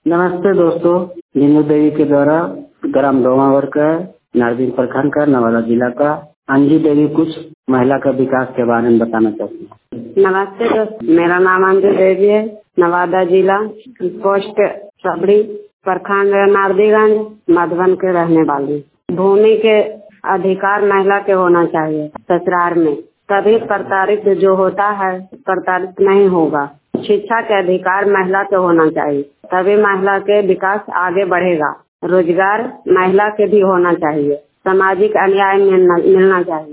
नमस्ते दोस्तों, नीनू देवी के द्वारा ग्राम डोमावर का नारदीन प्रखंड का नवादा जिला का अंजू देवी कुछ महिला का विकास के बारे में बताना चाहती हूँ। नमस्ते दोस्तों, मेरा नाम अंजू देवी है। नवादा जिला पोस्ट सबड़ी प्रखंड नारदीगंज मधुबन के रहने वाली। भूमि के अधिकार महिला के होना चाहिए ससुराल में, तभी प्रताड़ित जो होता है प्रताड़ित नहीं होगा। शिक्षा के अधिकार महिला को होना चाहिए, तभी महिला के विकास आगे बढ़ेगा। रोजगार महिला के भी होना चाहिए। सामाजिक अन्याय मिलना चाहिए।